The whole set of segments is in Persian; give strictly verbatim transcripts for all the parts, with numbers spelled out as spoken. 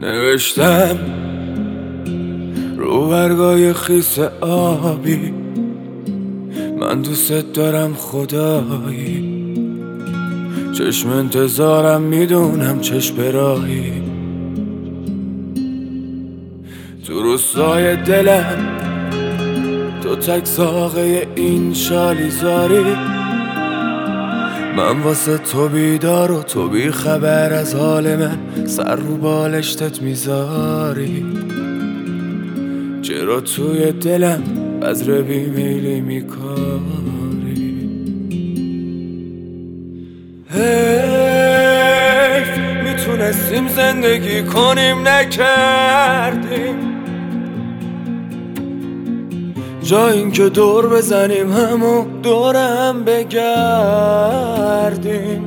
نوشتم رو برگای خیس آبی، من دوست دارم خدایی، چشم انتظارم میدونم چشم راهی، تو روستای دلم تو تک ساقه این شالیزاری، من واسه تو بیدار و تو بی خبر از حال من، سر رو بالشتت میذاری، چرا توی دلم بذر بیمیلی میکاری؟ حیف میتونستیم زندگی کنیم نکردیم، جا این که دور بزنیم همو دورم بگردیم.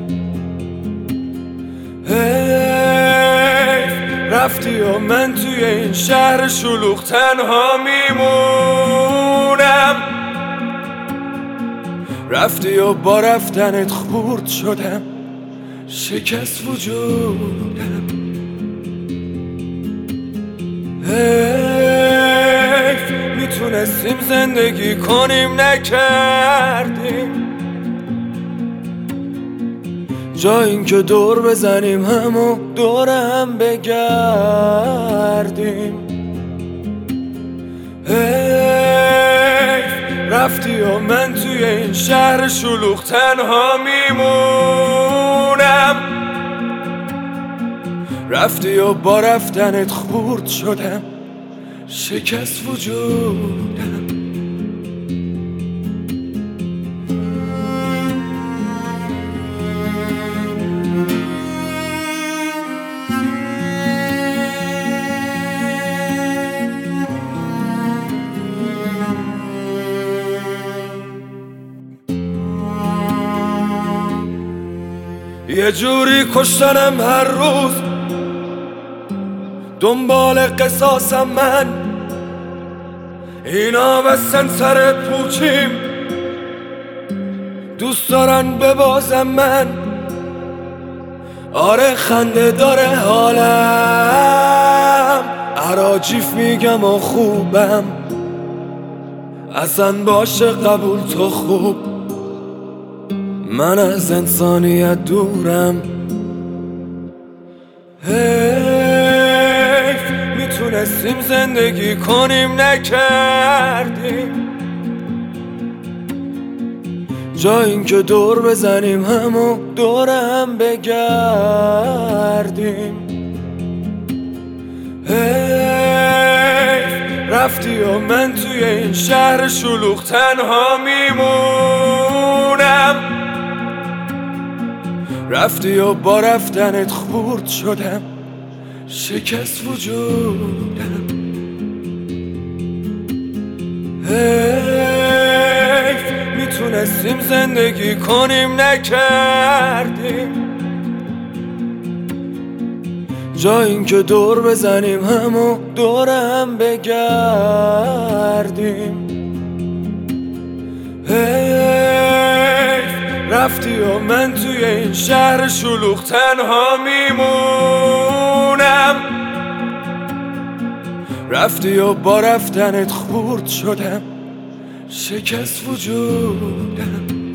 حیف رفتی و من توی این شهر شلوغ تنها میمونم، رفتی و با رفتنت خورد شدم، شکست وجودم. حیف میتونستیم زندگی کنیم نکردیم، جا این که دور بزنیم همو دورم بگردیم. حیف رفتی و من توی این شهر شلوغ تنها میمونم، رفتی و با رفتنت خورد شدم، شکست وجودم. یه جوری کشتنم هر روز، دنبال قصاصم من، اینا بستن سر پوچیم، دوست دارن ببازم من. آره خنده داره حالم، عراجیف میگم و خوبم، اصلا باشه قبول تو خوب، من از انسانیت دورم. حیف میتونستیم زندگی کنیم نکردیم، جا این که دور بزنیم همو دورم بگردیم. حیف رفتی و من توی این شهر شلوغ تنها میمونم، رفتی و با رفتنت خورد شدم، شکست وجودم. حیف میتونستیم زندگی کنیم نکردیم، جا این که دور بزنیم همو دورم بگردیم. حیف رفتی و من توی این شهر شلوغ تنها میمونم، رفتی و با رفتنت خورد شدم، شکست وجودم.